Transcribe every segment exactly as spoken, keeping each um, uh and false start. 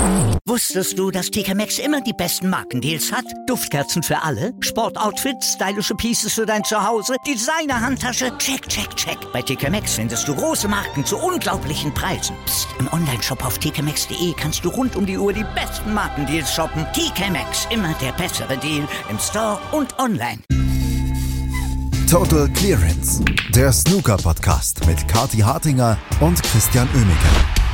Wusstest du, dass T K Maxx immer die besten Markendeals hat? Duftkerzen für alle, Sportoutfits, stylische Pieces für dein Zuhause, Designer-Handtasche, check, check, check. Bei T K Maxx findest du große Marken zu unglaublichen Preisen. Psst. Im Onlineshop auf t k maxx punkt d e kannst du rund um die Uhr die besten Markendeals shoppen. T K Maxx, immer der bessere Deal im Store und online. Total Clearance, der Snooker-Podcast mit Kathi Hartinger und Christian Oemeke.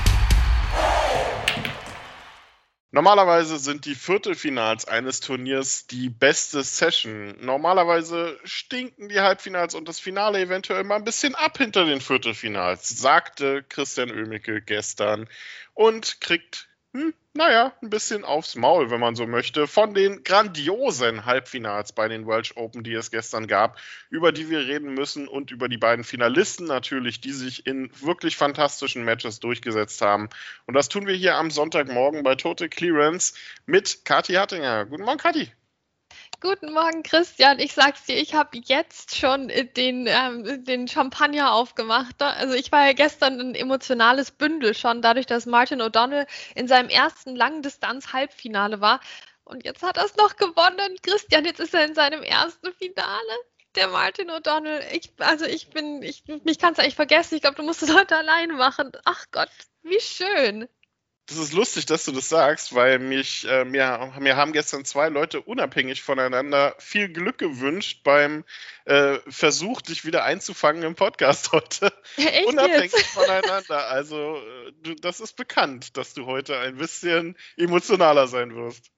Normalerweise sind die Viertelfinals eines Turniers die beste Session. Normalerweise stinken die Halbfinals und das Finale eventuell mal ein bisschen ab hinter den Viertelfinals, sagte Christian Oemeke gestern und kriegt, hm, naja, ein bisschen aufs Maul, wenn man so möchte, von den grandiosen Halbfinals bei den Welsh Open, die es gestern gab, über die wir reden müssen und über die beiden Finalisten natürlich, die sich in wirklich fantastischen Matches durchgesetzt haben. Und das tun wir hier am Sonntagmorgen bei Total Clearance mit Kathi Hartinger. Guten Morgen, Kathi. Guten Morgen, Christian. Ich sag's dir, ich habe jetzt schon den, ähm, den Champagner aufgemacht. Also ich war ja gestern ein emotionales Bündel schon, dadurch, dass Martin O'Donnell in seinem ersten Langdistanz-Halbfinale war. Und jetzt hat er es noch gewonnen. Christian, jetzt ist er in seinem ersten Finale. Der Martin O'Donnell. Ich, also ich bin, ich, mich kannst du eigentlich vergessen. Ich glaube, du musst es heute alleine machen. Ach Gott, wie schön. Das ist lustig, dass du das sagst, weil mich, äh, mir, mir haben gestern zwei Leute unabhängig voneinander viel Glück gewünscht beim äh, Versuch, dich wieder einzufangen im Podcast heute. Echt unabhängig jetzt? voneinander. Also äh, du, das ist bekannt, dass du heute ein bisschen emotionaler sein wirst.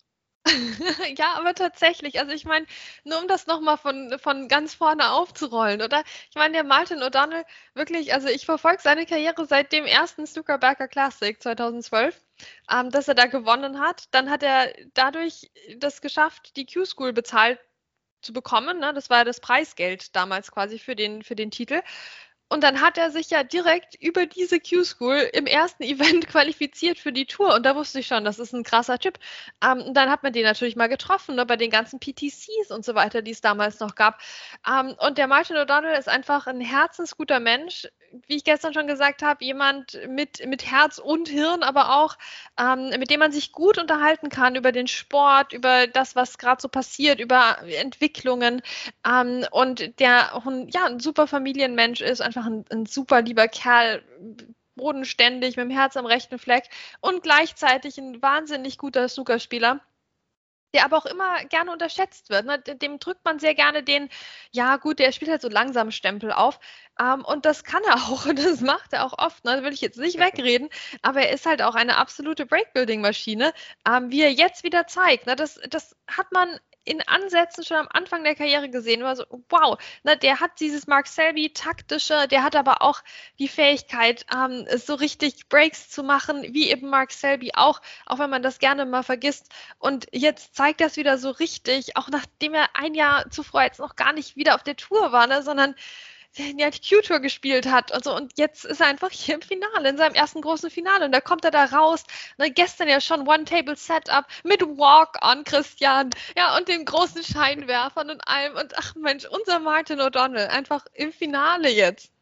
Ja, aber tatsächlich, also ich meine, nur um das nochmal von, von ganz vorne aufzurollen, oder? Ich meine, der Martin O'Donnell, wirklich, also ich verfolge seine Karriere seit dem ersten Snooker Berger Classic zweitausendzwölf, ähm, dass er da gewonnen hat. Dann hat er dadurch das geschafft, die Q-School bezahlt zu bekommen, ne? Das war ja das Preisgeld damals quasi für den, für den Titel. Und dann hat er sich ja direkt über diese Q-School im ersten Event qualifiziert für die Tour. Und da wusste ich schon, das ist ein krasser Typ. Ähm, und dann hat man den natürlich mal getroffen, ne, bei den ganzen P T Cs und so weiter, die es damals noch gab. Ähm, und der Martin O'Donnell ist einfach ein herzensguter Mensch. Wie ich gestern schon gesagt habe, jemand mit, mit Herz und Hirn, aber auch, ähm, mit dem man sich gut unterhalten kann über den Sport, über das, was gerade so passiert, über Entwicklungen. Ähm, und der auch ein, ja, ein super Familienmensch ist, einfach ein, ein super lieber Kerl, bodenständig, mit dem Herz am rechten Fleck und gleichzeitig ein wahnsinnig guter Snookerspieler, der aber auch immer gerne unterschätzt wird. Ne? Dem drückt man sehr gerne den, ja gut, der spielt halt so langsam Stempel auf. Ähm, und das kann er auch und das macht er auch oft. Ne? Das will ich jetzt nicht wegreden, aber er ist halt auch eine absolute Breakbuilding-Maschine, ähm, wie er jetzt wieder zeigt. Ne? Das, das hat man in Ansätzen schon am Anfang der Karriere gesehen. War so, wow, ne, der hat dieses Mark Selby taktische, der hat aber auch die Fähigkeit, ähm, so richtig Breaks zu machen, wie eben Mark Selby auch, auch wenn man das gerne mal vergisst. Und jetzt zeigt er es wieder so richtig, auch nachdem er ein Jahr zuvor jetzt noch gar nicht wieder auf der Tour war, ne, sondern ja, die Q-Tour gespielt hat und so. Und jetzt ist er einfach hier im Finale, in seinem ersten großen Finale. Und da kommt er da raus. Ne, gestern ja schon One-Table-Setup mit Walk-on, Christian. Ja, und den großen Scheinwerfern und allem. Und ach Mensch, unser Martin O'Donnell, einfach im Finale jetzt.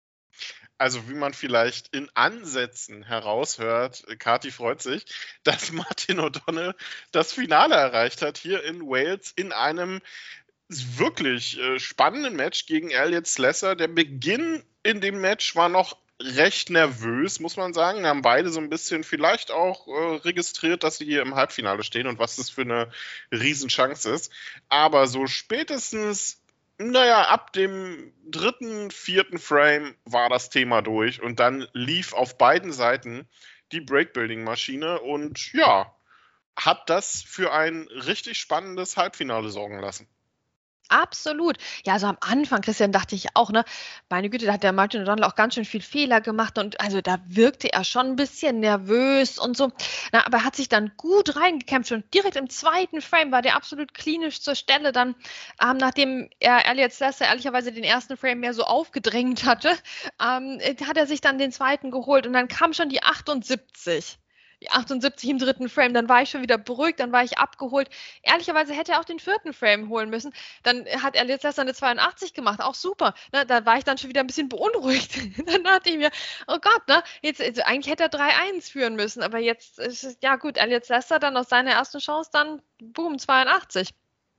Also wie man vielleicht in Ansätzen heraushört, Kathi freut sich, dass Martin O'Donnell das Finale erreicht hat hier in Wales in einem wirklich äh, spannenden Match gegen Elliot Slesser. Der Beginn in dem Match war noch recht nervös, muss man sagen. Wir haben beide so ein bisschen vielleicht auch äh, registriert, dass sie hier im Halbfinale stehen und was das für eine Riesenchance ist. Aber so spätestens, naja, ab dem dritten, vierten Frame war das Thema durch und dann lief auf beiden Seiten die Breakbuilding-Maschine und ja, hat das für ein richtig spannendes Halbfinale sorgen lassen. Absolut. Ja, also am Anfang, Christian, dachte ich auch, ne, meine Güte, da hat der Martin O'Donnell auch ganz schön viel Fehler gemacht und also da wirkte er schon ein bisschen nervös und so. Na, aber er hat sich dann gut reingekämpft und direkt im zweiten Frame war der absolut klinisch zur Stelle. Dann, ähm, nachdem er Elliot Slesser ehrlicherweise den ersten Frame mehr so aufgedrängt hatte, ähm, hat er sich dann den zweiten geholt und dann kam schon die achtundsiebzig. achtundsiebzig im dritten Frame, dann war ich schon wieder beruhigt, dann war ich abgeholt. Ehrlicherweise hätte er auch den vierten Frame holen müssen. Dann hat er jetzt erst eine zweiundachtzig gemacht, auch super. Ne, da war ich dann schon wieder ein bisschen beunruhigt. Dann dachte ich mir, oh Gott, ne, jetzt, also eigentlich hätte er drei eins führen müssen, aber jetzt ist es, ja gut, Elliot Lester dann aus seiner ersten Chance dann, boom, zweiundachtzig.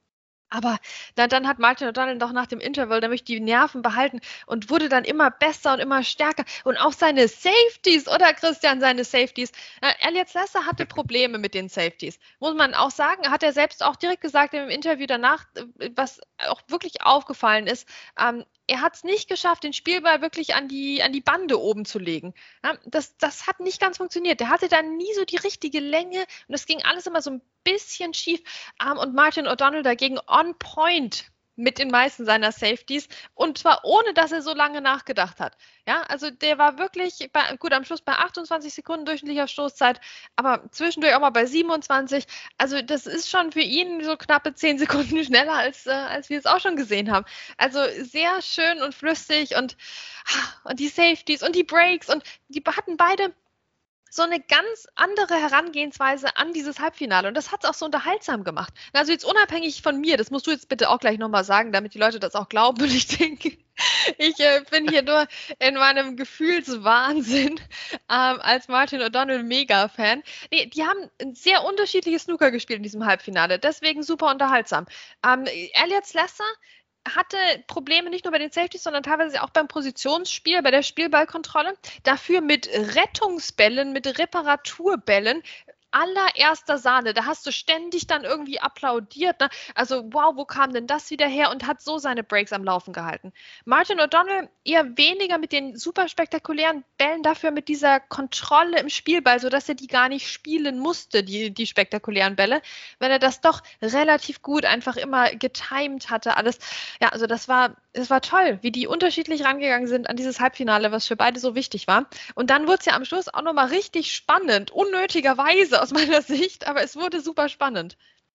Aber dann, dann hat Martin O'Donnell doch nach dem Interval nämlich die Nerven behalten und wurde dann immer besser und immer stärker. Und auch seine Safeties, oder Christian, seine Safeties. Äh, Elliot Lester hatte Probleme mit den Safeties. Muss man auch sagen, hat er selbst auch direkt gesagt im Interview danach, was auch wirklich aufgefallen ist, ähm, er hat es nicht geschafft, den Spielball wirklich an die, an die Bande oben zu legen. Ja, das, das hat nicht ganz funktioniert. Der hatte dann nie so die richtige Länge und es ging alles immer so ein bisschen schief. Um, und Martin O'Donnell dagegen on point mit den meisten seiner Safeties und zwar ohne, dass er so lange nachgedacht hat. Ja, also der war wirklich bei, gut am Schluss bei achtundzwanzig Sekunden durchschnittlicher Stoßzeit, aber zwischendurch auch mal bei siebenundzwanzig. Also das ist schon für ihn so knappe zehn Sekunden schneller, als, äh, als wir es auch schon gesehen haben. Also sehr schön und flüssig und, und die Safeties und die Breaks und die hatten beide so eine ganz andere Herangehensweise an dieses Halbfinale. Und das hat es auch so unterhaltsam gemacht. Also jetzt unabhängig von mir, das musst du jetzt bitte auch gleich nochmal sagen, damit die Leute das auch glauben. Und ich denke, ich äh, bin hier nur in meinem Gefühlswahnsinn ähm, als Martin O'Donnell Mega-Fan. Nee, die haben ein sehr unterschiedliches Snooker gespielt in diesem Halbfinale. Deswegen super unterhaltsam. Ähm, Elliot Lester hatte Probleme nicht nur bei den Safeties, sondern teilweise auch beim Positionsspiel, bei der Spielballkontrolle. Dafür mit Rettungsbällen, mit Reparaturbällen, allererster Sahne. Da hast du ständig dann irgendwie applaudiert. Ne? Also wow, wo kam denn das wieder her? Und hat so seine Breaks am Laufen gehalten. Martin O'Donnell eher weniger mit den super spektakulären Bällen, dafür mit dieser Kontrolle im Spielball, sodass er die gar nicht spielen musste, die, die spektakulären Bälle, weil er das doch relativ gut einfach immer getimed hatte. Alles. Ja, also das war, das war toll, wie die unterschiedlich rangegangen sind an dieses Halbfinale, was für beide so wichtig war. Und dann wurde es ja am Schluss auch nochmal richtig spannend, unnötigerweise aus meiner Sicht, aber es wurde super spannend.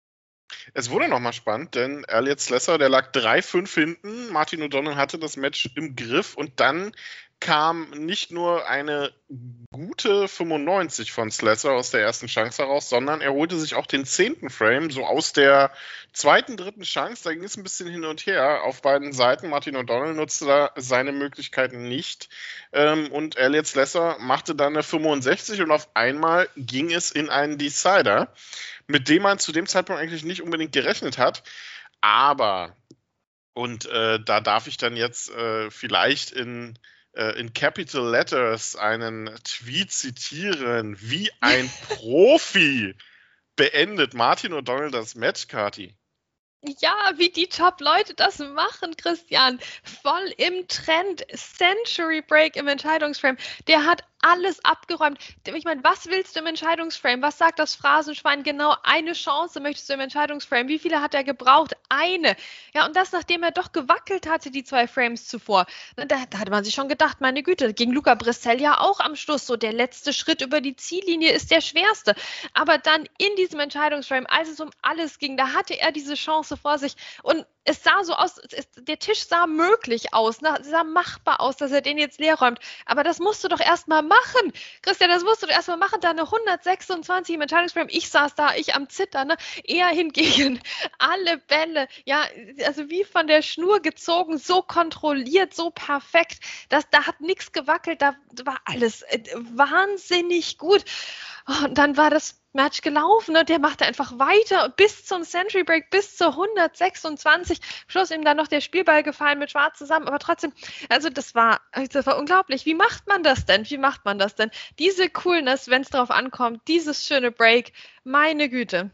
Es wurde nochmal spannend, denn Elliot Lester, der lag drei fünf hinten, Martin O'Donnell hatte das Match im Griff und dann kam nicht nur eine gute fünfundneunzig von Slesser aus der ersten Chance heraus, sondern er holte sich auch den zehnten Frame, so aus der zweiten, dritten Chance. Da ging es ein bisschen hin und her auf beiden Seiten. Martin O'Donnell nutzte da seine Möglichkeiten nicht. Ähm, und Elliot Slesser machte dann eine fünfundsechzig und auf einmal ging es in einen Decider, mit dem man zu dem Zeitpunkt eigentlich nicht unbedingt gerechnet hat. Aber, und äh, da darf ich dann jetzt äh, vielleicht in in Capital Letters einen Tweet zitieren, wie ein Profi beendet Martin O'Donnell das Match, Kati. Ja, wie die Top-Leute das machen, Christian. Voll im Trend. Century Break im Entscheidungsframe. Der hat alles abgeräumt. Ich meine, was willst du im Entscheidungsframe? Was sagt das Phrasenschwein? Genau eine Chance möchtest du im Entscheidungsframe. Wie viele hat er gebraucht? Eine. Ja, und das, nachdem er doch gewackelt hatte, die zwei Frames zuvor. Da, da hatte man sich schon gedacht, meine Güte, gegen Luca Brissell ja auch am Schluss so. Der letzte Schritt über die Ziellinie ist der schwerste. Aber dann in diesem Entscheidungsframe, als es um alles ging, da hatte er diese Chance vor sich. Und es sah so aus, es, der Tisch sah möglich aus, ne? Es sah machbar aus, dass er den jetzt leer räumt. Aber das musst du doch erstmal machen. Christian, das musst du doch erstmal machen. Da eine hundertsechsundzwanzig im Entscheidungsframe. Ich saß da, ich am Zittern. Ne? Er hingegen alle Bälle, ja, also wie von der Schnur gezogen, so kontrolliert, so perfekt. Das, da hat nichts gewackelt, da war alles wahnsinnig gut. Und dann war das Match gelaufen, ne? Der machte einfach weiter bis zum Century Break, bis zur hundertsechsundzwanzig. Schluss ihm dann noch der Spielball gefallen mit Schwarz zusammen, aber trotzdem, also das war, das war unglaublich. Wie macht man das denn? Wie macht man das denn? Diese Coolness, wenn es drauf ankommt, dieses schöne Break, meine Güte.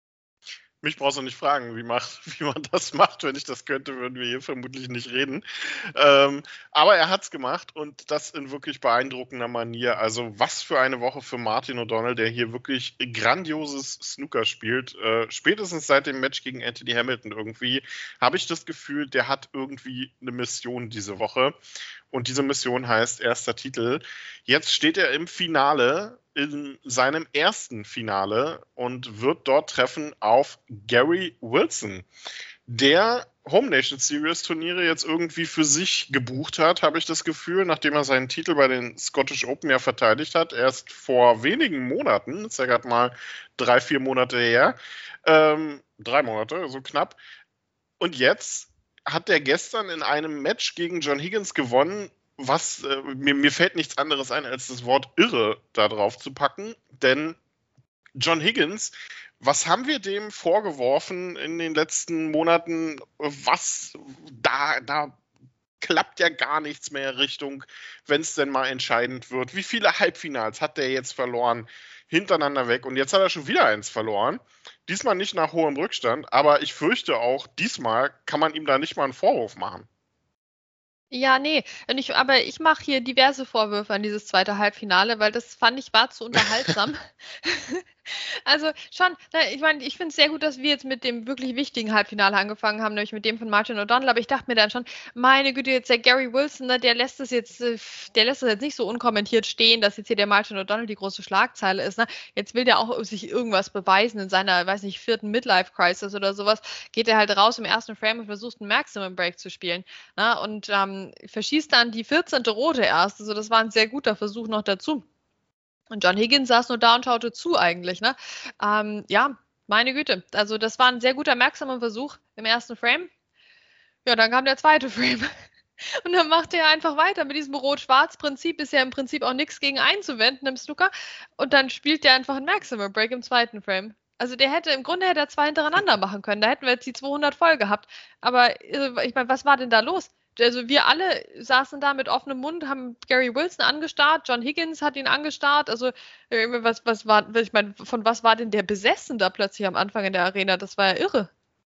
Mich brauchst du nicht fragen, wie, macht, wie man das macht. Wenn ich das könnte, würden wir hier vermutlich nicht reden. Ähm, aber er hat es gemacht und das in wirklich beeindruckender Manier. Also was für eine Woche für Martin O'Donnell, der hier wirklich grandioses Snooker spielt. Äh, spätestens seit dem Match gegen Anthony Hamilton irgendwie habe ich das Gefühl, der hat irgendwie eine Mission diese Woche. Und diese Mission heißt erster Titel. Jetzt steht er im Finale, in seinem ersten Finale und wird dort treffen auf Gary Wilson, der Home Nation Series Turniere jetzt irgendwie für sich gebucht hat, habe ich das Gefühl, nachdem er seinen Titel bei den Scottish Open ja verteidigt hat, erst vor wenigen Monaten, ist ja gerade mal drei, vier Monate her, ähm, drei Monate, so knapp. Und jetzt hat er gestern in einem Match gegen John Higgins gewonnen, was, äh, mir, mir fällt nichts anderes ein, als das Wort irre da drauf zu packen, denn John Higgins, was haben wir dem vorgeworfen in den letzten Monaten? Was, da, da klappt ja gar nichts mehr Richtung, wenn es denn mal entscheidend wird. Wie viele Halbfinals hat der jetzt verloren, hintereinander weg? Und jetzt hat er schon wieder eins verloren. Diesmal nicht nach hohem Rückstand, aber ich fürchte auch, diesmal kann man ihm da nicht mal einen Vorwurf machen. Ja, nee, und ich, aber ich mache hier diverse Vorwürfe an dieses zweite Halbfinale, weil das fand ich war zu unterhaltsam. Also schon, na, ich meine, ich finde es sehr gut, dass wir jetzt mit dem wirklich wichtigen Halbfinale angefangen haben, nämlich mit dem von Martin O'Donnell, aber ich dachte mir dann schon, meine Güte, jetzt der Gary Wilson, ne, der lässt es jetzt, äh, der lässt es jetzt nicht so unkommentiert stehen, dass jetzt hier der Martin O'Donnell die große Schlagzeile ist. Ne? Jetzt will der auch sich irgendwas beweisen in seiner, weiß nicht, vierten Midlife-Crisis oder sowas, geht er halt raus im ersten Frame und versucht einen Maximum Break zu spielen. Ne? Und ähm, verschießt dann die vierzehnte rote erst, also das war ein sehr guter Versuch noch dazu. Und John Higgins saß nur da und schaute zu eigentlich, ne? Ähm, ja, meine Güte. Also das war ein sehr guter Maximum-Versuch im ersten Frame. Ja, dann kam der zweite Frame. Und dann machte er einfach weiter mit diesem Rot-Schwarz-Prinzip. Ist ja im Prinzip auch nichts gegen einzuwenden im Snooker. Und dann spielt er einfach ein Maximum-Break im zweiten Frame. Also der hätte, im Grunde hätte er zwei hintereinander machen können. Da hätten wir jetzt die zweihundert voll gehabt. Aber ich meine, was war denn da los? Also wir alle saßen da mit offenem Mund, haben Gary Wilson angestarrt, John Higgins hat ihn angestarrt. Also was, was war, ich meine, von was war denn der besessen da plötzlich am Anfang in der Arena? Das war ja irre.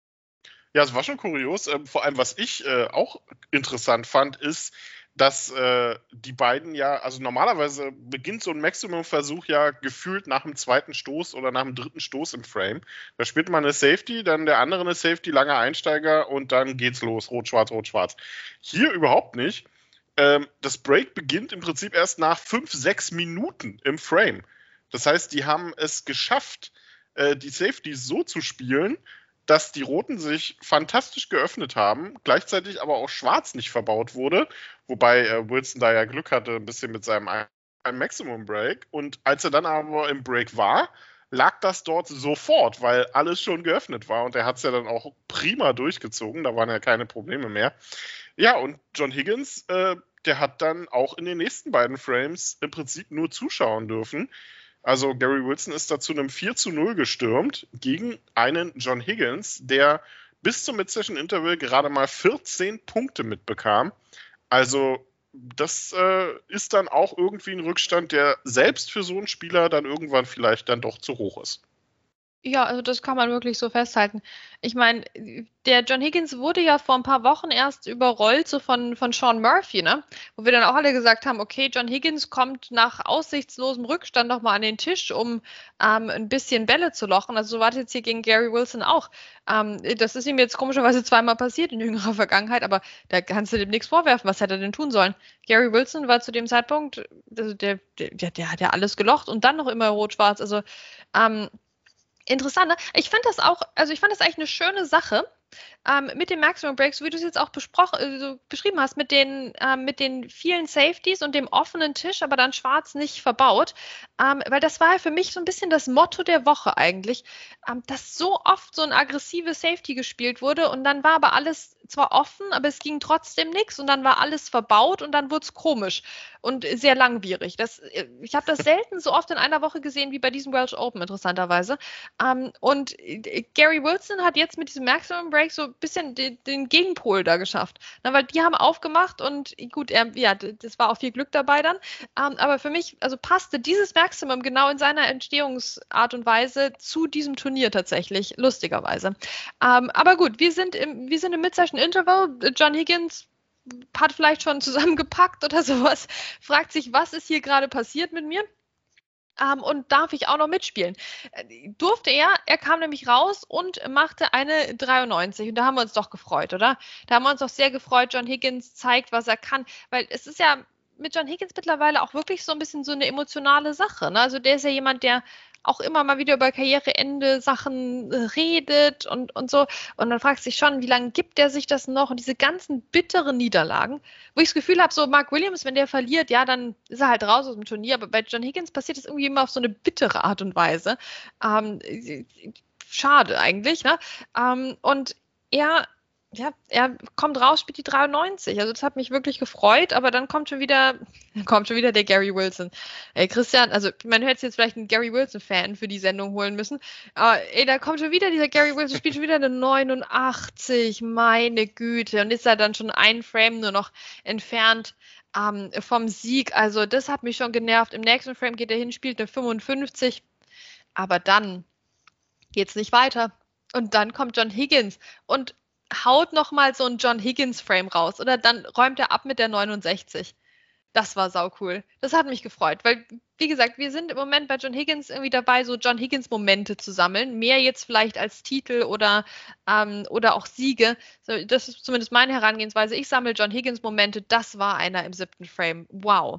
Ja, es war schon kurios. Ähm, vor allem, was ich äh, auch interessant fand, ist, dass äh, die beiden ja, also normalerweise beginnt so ein Maximum-Versuch ja gefühlt nach dem zweiten Stoß oder nach dem dritten Stoß im Frame. Da spielt man eine Safety, dann der andere eine Safety, langer Einsteiger und dann geht's los. Rot-Schwarz, Rot-Schwarz. Hier überhaupt nicht. Ähm, das Break beginnt im Prinzip erst nach fünf, sechs Minuten im Frame. Das heißt, die haben es geschafft, äh, die Safeties so zu spielen, dass die Roten sich fantastisch geöffnet haben, gleichzeitig aber auch Schwarz nicht verbaut wurde, wobei äh, Wilson da ja Glück hatte, ein bisschen mit seinem Maximum Break. Und als er dann aber im Break war, lag das dort sofort, weil alles schon geöffnet war und er hat es ja dann auch prima durchgezogen, da waren ja keine Probleme mehr. Ja, und John Higgins, äh, der hat dann auch in den nächsten beiden Frames im Prinzip nur zuschauen dürfen. Also Gary Wilson ist da zu einem vier zu null gestürmt gegen einen John Higgins, der bis zum Mid-Session-Interval gerade mal vierzehn Punkte mitbekam. Also das äh, ist dann auch irgendwie ein Rückstand, der selbst für so einen Spieler dann irgendwann vielleicht dann doch zu hoch ist. Ja, also das kann man wirklich so festhalten. Ich meine, der John Higgins wurde ja vor ein paar Wochen erst überrollt, so von, von Sean Murphy, ne? Wo wir dann auch alle gesagt haben, okay, John Higgins kommt nach aussichtslosem Rückstand nochmal an den Tisch, um ähm, ein bisschen Bälle zu lochen. Also so war das jetzt hier gegen Gary Wilson auch. Ähm, das ist ihm jetzt komischerweise zweimal passiert in jüngerer Vergangenheit, aber da kannst du dem nichts vorwerfen. Was hätte er denn tun sollen? Gary Wilson war zu dem Zeitpunkt, also der, der, der hat ja alles gelocht und dann noch immer rot-schwarz. Also ähm, interessant, ne? Ich fand das auch, also ich fand das eigentlich eine schöne Sache ähm, mit den Maximum Breaks, wie du es jetzt auch besprochen, äh, so beschrieben hast, mit den, ähm, mit den vielen Safeties und dem offenen Tisch, aber dann schwarz nicht verbaut, ähm, weil das war ja für mich so ein bisschen das Motto der Woche eigentlich, ähm, dass so oft so ein aggressives Safety gespielt wurde und dann war aber alles zwar offen, aber es ging trotzdem nichts und dann war alles verbaut und dann wurde es komisch und sehr langwierig. Das, ich habe das selten so oft in einer Woche gesehen wie bei diesem Welsh Open, interessanterweise. Ähm, und Gary Wilson hat jetzt mit diesem Maximum Break so ein bisschen den, den Gegenpol da geschafft. Na, weil die haben aufgemacht und gut, er, ja, das war auch viel Glück dabei dann. Ähm, aber für mich, also passte dieses Maximum genau in seiner Entstehungsart und Weise zu diesem Turnier tatsächlich, lustigerweise. Ähm, aber gut, wir sind im, wir sind im Mid-Session Interval. John Higgins hat vielleicht schon zusammengepackt oder sowas, fragt sich, was ist hier gerade passiert mit mir? Um, und darf ich auch noch mitspielen? Äh, durfte er, er kam nämlich raus und machte eine dreiundneunzig und da haben wir uns doch gefreut, oder? Da haben wir uns doch sehr gefreut, John Higgins zeigt, was er kann, weil es ist ja mit John Higgins mittlerweile auch wirklich so ein bisschen so eine emotionale Sache, ne? Also der ist ja jemand, der auch immer mal wieder über Karriereende Sachen äh, redet und, und so. Und dann fragst du dich schon, wie lange gibt der sich das noch? Und diese ganzen bitteren Niederlagen, wo ich das Gefühl habe, so Mark Williams, wenn der verliert, ja, dann ist er halt raus aus dem Turnier. Aber bei John Higgins passiert das irgendwie immer auf so eine bittere Art und Weise. Ähm, schade eigentlich, ne? Ähm, und er Ja, er kommt raus, spielt die dreiundneunzig. Also das hat mich wirklich gefreut, aber dann kommt schon wieder, kommt schon wieder der Gary Wilson. Ey, Christian, also man hätte jetzt vielleicht einen Gary Wilson-Fan für die Sendung holen müssen. Aber ey, da kommt schon wieder dieser Gary Wilson, spielt schon wieder eine neunundachtzig, meine Güte. Und ist er dann schon ein Frame nur noch entfernt ähm, vom Sieg. Also das hat mich schon genervt. Im nächsten Frame geht er hin, spielt eine fünfundfünfzig. Aber dann geht's nicht weiter. Und dann kommt John Higgins und haut nochmal so einen John Higgins-Frame raus oder dann räumt er ab mit der neunundsechzig. Das war saucool. Das hat mich gefreut, weil, wie gesagt, wir sind im Moment bei John Higgins irgendwie dabei, so John Higgins-Momente zu sammeln. Mehr jetzt vielleicht als Titel oder, ähm, oder auch Siege. So, das ist zumindest meine Herangehensweise. Ich sammle John Higgins-Momente. Das war einer im siebten Frame. Wow.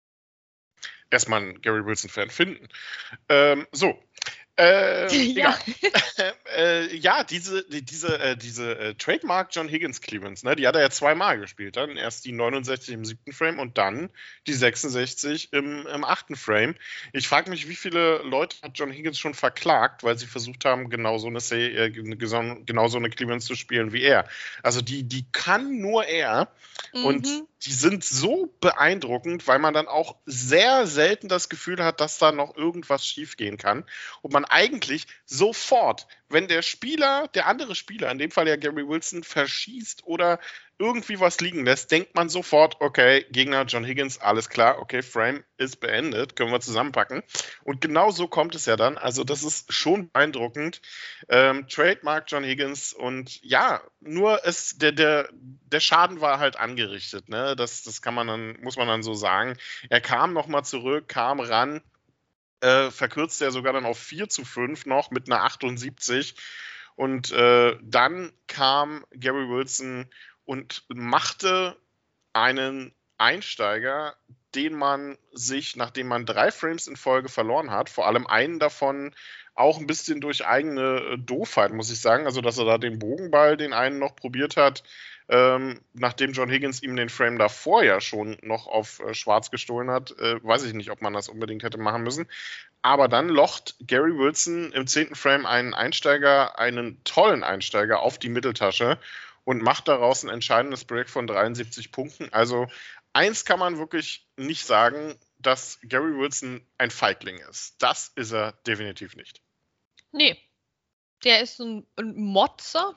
Erstmal einen Gary Wilson-Fan finden. Ähm, so. Äh, ja. äh, ja, diese, die, diese, äh, diese äh, Trademark John Higgins Clearance, ne, die hat er ja zweimal gespielt. Dann erst die neunundsechzig im siebten Frame und dann die sechsundsechzig im, im achten Frame. Ich frage mich, wie viele Leute hat John Higgins schon verklagt, weil sie versucht haben, genau so eine, äh, genau so eine Clearance zu spielen wie er. Also die, die kann nur er. Mhm. Und die sind so beeindruckend, weil man dann auch sehr selten das Gefühl hat, dass da noch irgendwas schiefgehen kann. Und man eigentlich sofort, wenn der Spieler, der andere Spieler, in dem Fall ja Gary Wilson, verschießt oder irgendwie was liegen lässt, denkt man sofort, okay, Gegner John Higgins, alles klar, okay, Frame ist beendet, können wir zusammenpacken. Und genau so kommt es ja dann. Also das ist schon beeindruckend. Ähm, Trademark John Higgins und ja, nur es, der, der, der Schaden war halt angerichtet, ne? Das, das kann man dann, muss man dann so sagen. Er kam nochmal zurück, kam ran, äh, verkürzte er sogar dann auf vier zu fünf noch mit einer achtundsiebzig. Und äh, dann kam Gary Wilson und machte einen Einsteiger, den man sich, nachdem man drei Frames in Folge verloren hat, vor allem einen davon auch ein bisschen durch eigene äh, Doofheit, muss ich sagen, also dass er da den Bogenball, den einen noch probiert hat, ähm, nachdem John Higgins ihm den Frame davor ja schon noch auf äh, schwarz gestohlen hat, äh, weiß ich nicht, ob man das unbedingt hätte machen müssen. Aber dann locht Gary Wilson im zehnten Frame einen Einsteiger, einen tollen Einsteiger auf die Mitteltasche und macht daraus ein entscheidendes Break von dreiundsiebzig Punkten. Also eins kann man wirklich nicht sagen, dass Gary Wilson ein Feigling ist. Das ist er definitiv nicht. Nee, der ist ein, ein Motzer.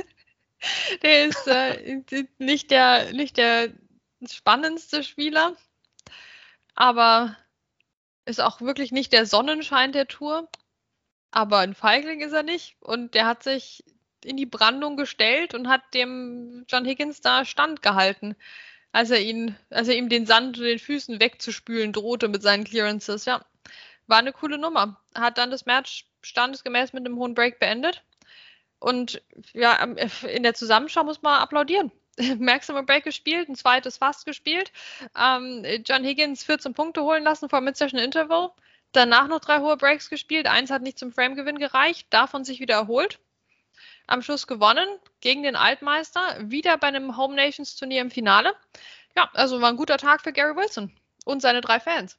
Der ist äh, nicht, der, nicht der spannendste Spieler, aber ist auch wirklich nicht der Sonnenschein der Tour. Aber ein Feigling ist er nicht. Und der hat sich in die Brandung gestellt und hat dem John Higgins da standgehalten, als er ihn, als er ihm den Sand unter den Füßen wegzuspülen drohte mit seinen Clearances. Ja, war eine coole Nummer. Hat dann das Match standesgemäß mit einem hohen Break beendet. Und ja, in der Zusammenschau muss man applaudieren. Maximum Break gespielt, ein zweites fast gespielt. Ähm, John Higgins vierzehn Punkte holen lassen vor Mid-Session Interval. Danach noch drei hohe Breaks gespielt. Eins hat nicht zum Frame-Gewinn gereicht. Davon sich wieder erholt. Am Schluss gewonnen gegen den Altmeister. Wieder bei einem Home Nations Turnier im Finale. Ja, also war ein guter Tag für Gary Wilson und seine drei Fans.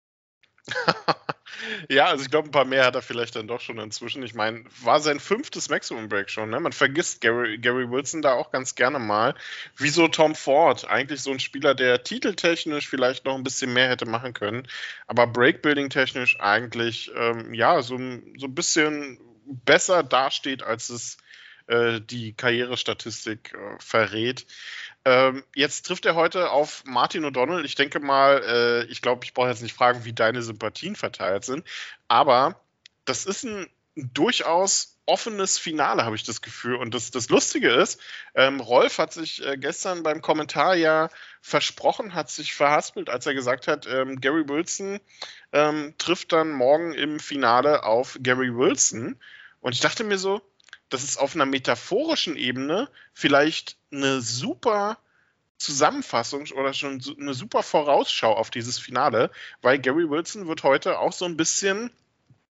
Ja, also ich glaube, ein paar mehr hat er vielleicht dann doch schon inzwischen. Ich meine, war sein fünftes Maximum Break schon, ne? Man vergisst Gary, Gary Wilson da auch ganz gerne mal. Wieso Tom Ford? Eigentlich so ein Spieler, der titeltechnisch vielleicht noch ein bisschen mehr hätte machen können, aber Breakbuilding-technisch eigentlich, ähm, ja, so, so ein bisschen besser dasteht, als es äh, die Karrierestatistik äh, verrät. Ähm, jetzt trifft er heute auf Martin O'Donnell. Ich denke mal, äh, ich glaube, ich brauche jetzt nicht fragen, wie deine Sympathien verteilt sind, aber das ist ein durchaus offenes Finale, habe ich das Gefühl. Und das, das Lustige ist, ähm, Rolf hat sich äh, gestern beim Kommentar ja versprochen, hat sich verhaspelt, als er gesagt hat, ähm, Gary Wilson ähm, trifft dann morgen im Finale auf Gary Wilson. Und ich dachte mir so, das ist auf einer metaphorischen Ebene vielleicht eine super Zusammenfassung oder schon eine super Vorausschau auf dieses Finale, weil Gary Wilson wird heute auch so ein bisschen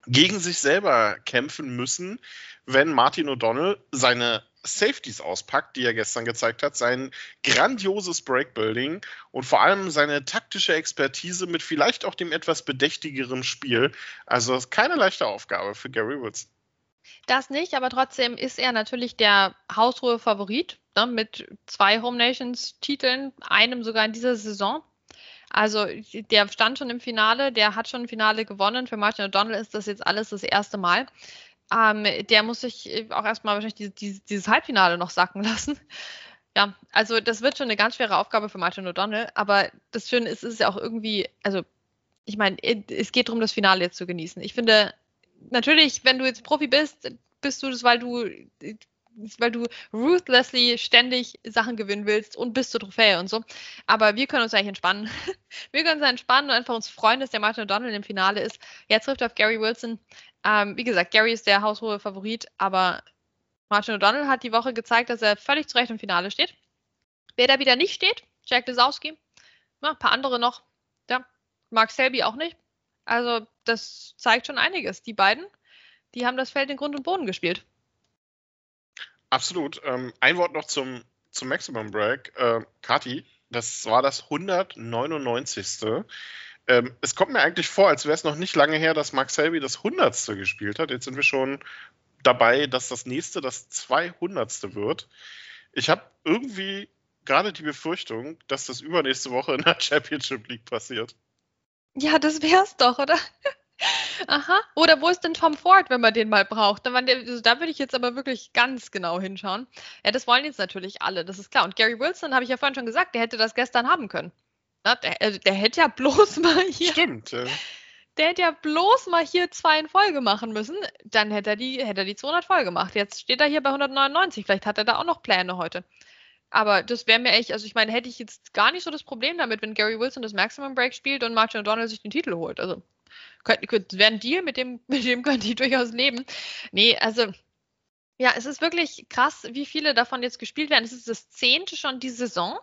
gegen sich selber kämpfen müssen, wenn Martin O'Donnell seine Safeties auspackt, die er gestern gezeigt hat, sein grandioses Breakbuilding und vor allem seine taktische Expertise mit vielleicht auch dem etwas bedächtigeren Spiel. Also das ist keine leichte Aufgabe für Gary Wilson. Das nicht, aber trotzdem ist er natürlich der haushohe Favorit, ne, mit zwei Home Nations Titeln, einem sogar in dieser Saison. Also der stand schon im Finale, der hat schon ein Finale gewonnen. Für Martin O'Donnell ist das jetzt alles das erste Mal. Ähm, der muss sich auch erstmal wahrscheinlich die, die, dieses Halbfinale noch sacken lassen. Ja, also das wird schon eine ganz schwere Aufgabe für Martin O'Donnell, aber das Schöne ist, es ist ja auch irgendwie, also ich meine, es geht darum, das Finale jetzt zu genießen. Ich finde, natürlich, wenn du jetzt Profi bist, bist du das, weil du weil du ruthlessly ständig Sachen gewinnen willst und bis zur Trophäe und so. Aber wir können uns eigentlich entspannen. Wir können uns entspannen und einfach uns freuen, dass der Martin O'Donnell im Finale ist. Jetzt trifft er auf Gary Wilson. Ähm, wie gesagt, Gary ist der haushohe Favorit, aber Martin O'Donnell hat die Woche gezeigt, dass er völlig zu Recht im Finale steht. Wer da wieder nicht steht, Jack Lisowski, ja, ein paar andere noch, ja, Mark Selby auch nicht. Also das zeigt schon einiges. Die beiden, die haben das Feld in Grund und Boden gespielt. Absolut. Ähm, ein Wort noch zum, zum Maximum Break. Äh, Kathi, das war das hundertneunundneunzigste Ähm, es kommt mir eigentlich vor, als wäre es noch nicht lange her, dass Mark Selby das hundertste gespielt hat. Jetzt sind wir schon dabei, dass das nächste das zweihundertste wird. Ich habe irgendwie gerade die Befürchtung, dass das übernächste Woche in der Championship League passiert. Ja, das wär's doch, oder? Aha. Oder wo ist denn Tom Ford, wenn man den mal braucht? Da, also da würde ich jetzt aber wirklich ganz genau hinschauen. Ja, das wollen jetzt natürlich alle, das ist klar. Und Gary Wilson, habe ich ja vorhin schon gesagt, der hätte das gestern haben können. Na, der, also der hätte ja bloß mal hier... Stimmt. Ja. Der hätte ja bloß mal hier zwei in Folge machen müssen. Dann hätte er die, hätte er die zweihundert voll gemacht. Jetzt steht er hier bei hundertneunundneunzig. Vielleicht hat er da auch noch Pläne heute. Aber das wäre mir echt, also ich meine, hätte ich jetzt gar nicht so das Problem damit, wenn Gary Wilson das Maximum Break spielt und Martin O'Donnell sich den Titel holt. Also wäre ein Deal, mit dem, mit dem können die durchaus leben. Nee, also ja, es ist wirklich krass, wie viele davon jetzt gespielt werden. Es ist das zehnte schon die Saison.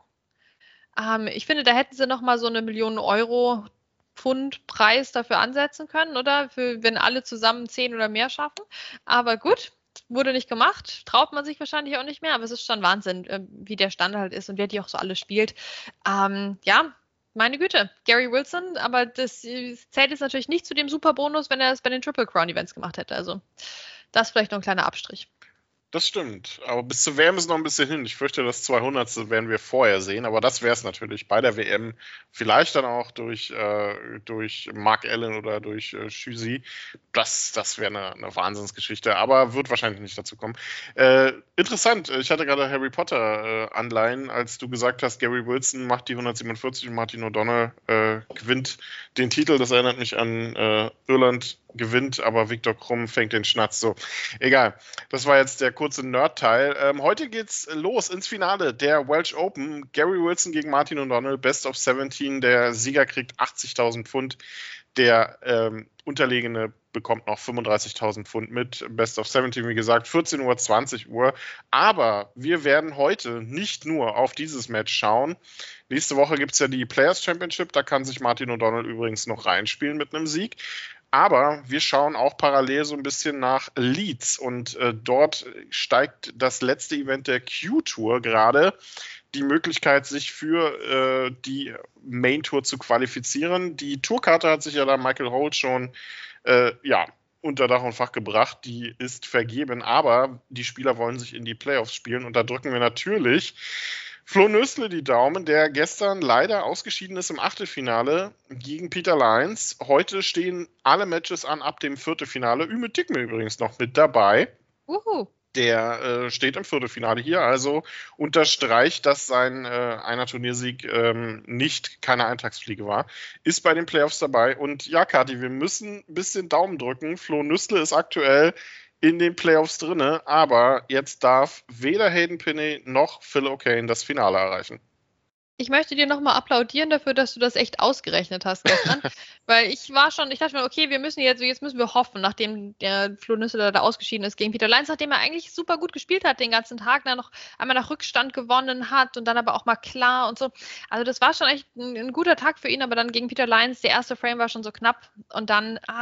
Ähm, ich finde, da hätten sie nochmal so eine Million Euro Pfund Preis dafür ansetzen können, oder? Für, wenn alle zusammen zehn oder mehr schaffen. Aber gut, wurde nicht gemacht. Traut man sich wahrscheinlich auch nicht mehr, aber es ist schon Wahnsinn, wie der Stand halt ist und wer die auch so alle spielt. Ähm, ja, meine Güte, Gary Wilson, aber das zählt jetzt natürlich nicht zu dem Superbonus, wenn er es bei den Triple Crown Events gemacht hätte. Also das ist vielleicht noch ein kleiner Abstrich. Das stimmt, aber bis zur W M ist noch ein bisschen hin. Ich fürchte, das zweihundertste werden wir vorher sehen, aber das wäre es natürlich bei der W M. Vielleicht dann auch durch, äh, durch Mark Allen oder durch äh, Schusi. Das, das wäre eine, eine Wahnsinnsgeschichte, aber wird wahrscheinlich nicht dazu kommen. Äh, interessant, ich hatte gerade Harry Potter äh, Anleihen, als du gesagt hast, Gary Wilson macht die hundertsiebenundvierzig und Martin O'Donnell äh, gewinnt den Titel. Das erinnert mich an äh, Irland gewinnt, aber Viktor Krumm fängt den Schnatz. So, egal. Das war jetzt der kurze Nerd-Teil. Ähm, heute geht's los ins Finale der Welsh Open. Gary Wilson gegen Martin O'Donnell, Best of siebzehn. Der Sieger kriegt achtzigtausend Pfund. Der ähm, Unterlegene bekommt noch fünfunddreißigtausend Pfund mit. Best of siebzehn, wie gesagt, vierzehn Uhr, zwanzig Uhr. Aber wir werden heute nicht nur auf dieses Match schauen. Nächste Woche gibt es ja die Players Championship. Da kann sich Martin O'Donnell übrigens noch reinspielen mit einem Sieg. Aber wir schauen auch parallel so ein bisschen nach Leeds und äh, dort steigt das letzte Event der Q-Tour gerade die Möglichkeit, sich für äh, die Main Tour zu qualifizieren. Die Tourkarte hat sich ja da Michael Holt schon äh, ja, unter Dach und Fach gebracht. Die ist vergeben, aber die Spieler wollen sich in die Playoffs spielen und da drücken wir natürlich Flo Nüssle die Daumen, der gestern leider ausgeschieden ist im Achtelfinale gegen Peter Lyons. Heute stehen alle Matches an ab dem Viertelfinale. Ümit Dikme übrigens noch mit dabei. Uhu. Der äh, steht im Viertelfinale hier, also unterstreicht, dass sein äh, einer Turniersieg ähm, nicht keine Eintagsfliege war. Ist bei den Playoffs dabei. Und ja, Kathi, wir müssen ein bisschen Daumen drücken. Flo Nüssle ist aktuell in den Playoffs drinne, aber jetzt darf weder Hayden Pinney noch Phil O'Kane das Finale erreichen. Ich möchte dir nochmal applaudieren dafür, dass du das echt ausgerechnet hast gestern, weil ich war schon, ich dachte mir, okay, wir müssen jetzt, jetzt müssen wir hoffen, nachdem der Flo Nüssle da ausgeschieden ist gegen Peter Lyons, nachdem er eigentlich super gut gespielt hat den ganzen Tag, dann noch einmal nach Rückstand gewonnen hat und dann aber auch mal klar und so. Also das war schon echt ein, ein guter Tag für ihn, aber dann gegen Peter Lyons, der erste Frame war schon so knapp und dann, ah,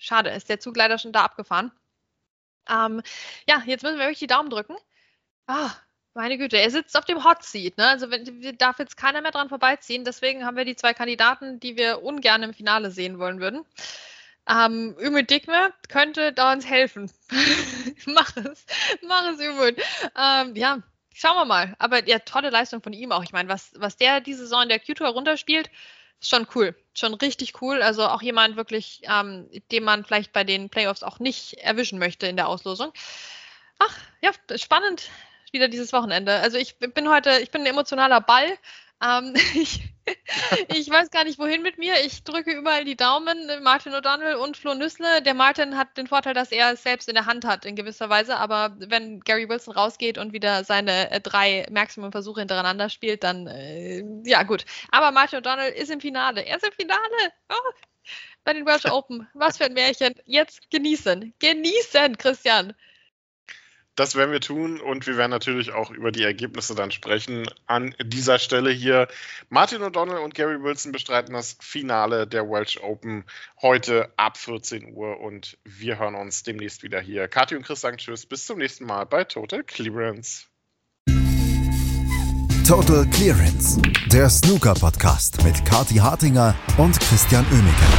schade, ist der Zug leider schon da abgefahren. Ähm, ja, jetzt müssen wir wirklich die Daumen drücken. Ah, meine Güte, er sitzt auf dem Hot Seat, ne? Also wenn, darf jetzt keiner mehr dran vorbeiziehen. Deswegen haben wir die zwei Kandidaten, die wir ungern im Finale sehen wollen würden. Ähm, Ümit Dikme könnte da uns helfen. mach es, mach es, Ümit. Ähm, ja, schauen wir mal. Aber ja, tolle Leistung von ihm auch. Ich meine, was, was der diese Saison in der Q-Tour runterspielt, ist schon cool. Schon richtig cool. Also auch jemand wirklich, ähm, den man vielleicht bei den Playoffs auch nicht erwischen möchte in der Auslosung. Ach, ja, spannend wieder dieses Wochenende. Also ich bin heute, ich bin ein emotionaler Ball. Ähm, ich, ich weiß gar nicht, wohin mit mir. Ich drücke überall die Daumen. Martin O'Donnell und Flo Nüssle. Der Martin hat den Vorteil, dass er es selbst in der Hand hat in gewisser Weise. Aber wenn Gary Wilson rausgeht und wieder seine äh, drei Maximum-Versuche hintereinander spielt, dann äh, ja gut. Aber Martin O'Donnell ist im Finale. Er ist im Finale. Oh, bei den Welsh Open. Was für ein Märchen. Jetzt genießen. Genießen, Christian. Das werden wir tun und wir werden natürlich auch über die Ergebnisse dann sprechen. An dieser Stelle hier Martin O'Donnell und Gary Wilson bestreiten das Finale der Welsh Open heute ab vierzehn Uhr und wir hören uns demnächst wieder hier. Kathi und Chris sagen Tschüss, bis zum nächsten Mal bei Total Clearance. Total Clearance, der Snooker-Podcast mit Kathi Hartinger und Christian Oemeke.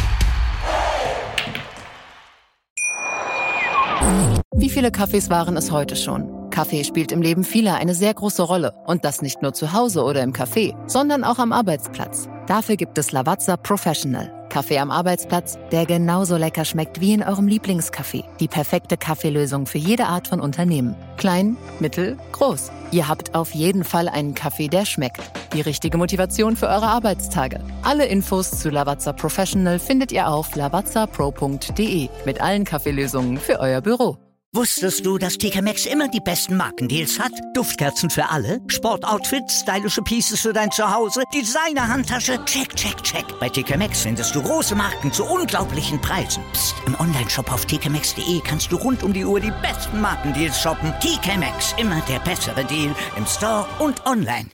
Wie viele Kaffees waren es heute schon? Kaffee spielt im Leben vieler eine sehr große Rolle. Und das nicht nur zu Hause oder im Café, sondern auch am Arbeitsplatz. Dafür gibt es Lavazza Professional. Kaffee am Arbeitsplatz, der genauso lecker schmeckt wie in eurem Lieblingscafé. Die perfekte Kaffeelösung für jede Art von Unternehmen. Klein, mittel, groß. Ihr habt auf jeden Fall einen Kaffee, der schmeckt. Die richtige Motivation für eure Arbeitstage. Alle Infos zu Lavazza Professional findet ihr auf lavazza pro punkt de mit allen Kaffeelösungen für euer Büro. Wusstest du, dass T K Maxx immer die besten Markendeals hat? Duftkerzen für alle, Sportoutfits, stylische Pieces für dein Zuhause, Designer-Handtasche, check, check, check. Bei T K Maxx findest du große Marken zu unglaublichen Preisen. Psst. Im Onlineshop auf t k maxx punkt de kannst du rund um die Uhr die besten Markendeals shoppen. T K Maxx, immer der bessere Deal im Store und online.